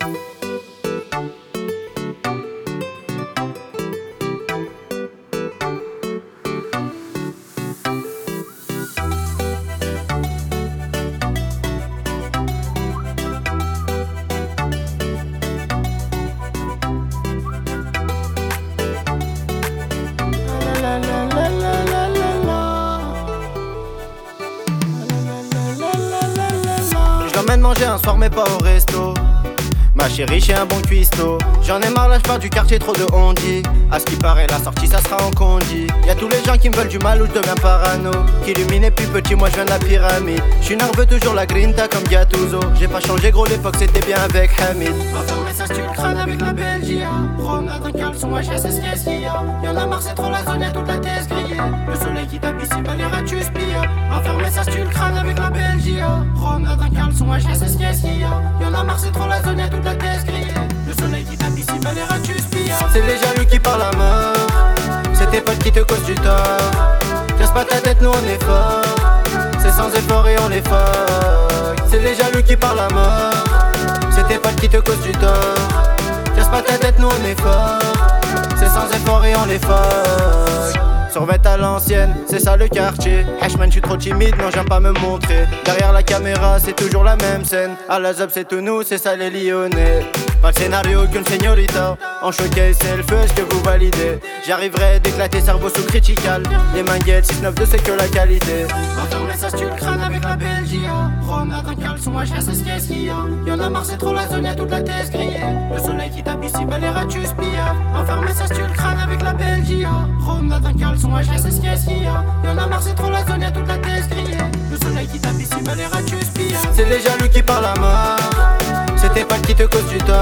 Je l'emmène manger un soir mais pas au resto. Ma chérie chez un bon cuistot. J'en ai marre là, j'pars du quartier, trop de on-dit. À ce qui paraît la sortie ça sera en condi. Y'a tous les gens qui me veulent du mal ou je deviens parano. Qu'illuminé plus petit, moi je viens de la pyramide. J'suis nerveux toujours la grinta comme Gattuso. J'ai pas changé gros, l'époque c'était bien avec Hamid. Enfermé ça tu le crâne avec la Belgique. Promenade en caleçon, moi je sais ce qu'il y a. Y'en a marre c'est trop la zone, y'a toute la tête grillée. Le soleil qui tape ici, bah les rats tu spilles. Enfermé ça tu le crâne avec la Belgique. Promenade en caleçon, moi je sais ce qu'il y a. Y'en a marre c'est trop la zone, y'a toute la tête grillée. Le soleil qui tape ici, bah les rats tu spilles. C'est les jaloux qui parlent à mort. C'est tes potes qui te causent du tort. Casse pas ta tête, nous on est fort. C'est sans effort et on les fuck. C'est les jaloux qui parlent à mort. C'est tes potes qui te causent du tort. Casse pas ta tête, nous on est fort. C'est sans effort et on les fuck. Survêt à l'ancienne, c'est ça le quartier. Hashman, je suis trop timide, non j'aime pas me montrer. Derrière la caméra, c'est toujours la même scène. À la zob, c'est tout nous, c'est ça les Lyonnais. Pas le scénario qu'une señorita. En showcase, c'est le feu, est-ce que vous validez? J'arriverai d'éclater cerveau sous critical. Les manguettes 692, c'est que la qualité. Enfermé ça tu le crâne avec la Belgique. Promenade en caleçon, moi je sais ce qu'il y a. Y'en a marre c'est trop la zone, y'a toute la tête grillée. Le soleil qui tape ici, bah les rats tu spilles. Enfermé ça tu le crâne avec la Belgique. Promenade en caleçon, moi je sais ce qu'il y a. Y'en a marre c'est trop la zone, y'a toute la tête grillée. Le soleil qui tape ici, bah les rats tu spilles. C'est les jaloux qui parlent à mort. C'est tes potes qui te causent du tort.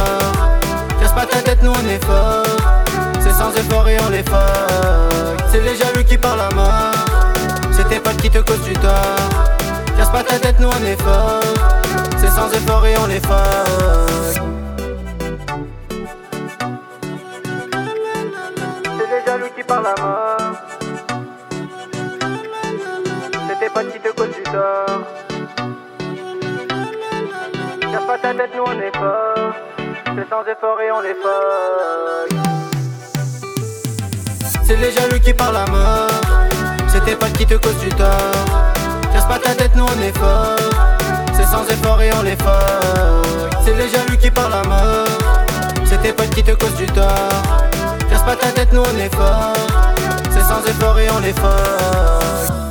Casse pas ta tête, nous on est fort. C'est sans effort et on les fuck. C'est les jaloux qui parlent à mort. C'est tes potes qui te causent du tort. Casse pas ta tête, nous on est fort. C'est sans effort et on les fuck. C'est les jaloux qui parlent à mort. C'est tes potes qui te causent du tort. Casse pas ta tête, nous on est fort. C'est sans effort et on les fuck. C'est les jaloux qui parlent à mort. C'est tes potes qui te causent du tort. Casse pas ta tête, nous on est fort. C'est sans effort et on les fuck. C'est les jaloux qui parlent à mort. C'est tes potes qui te causent du tort. Casse pas ta tête, nous on est fort. C'est sans effort et on les fuck.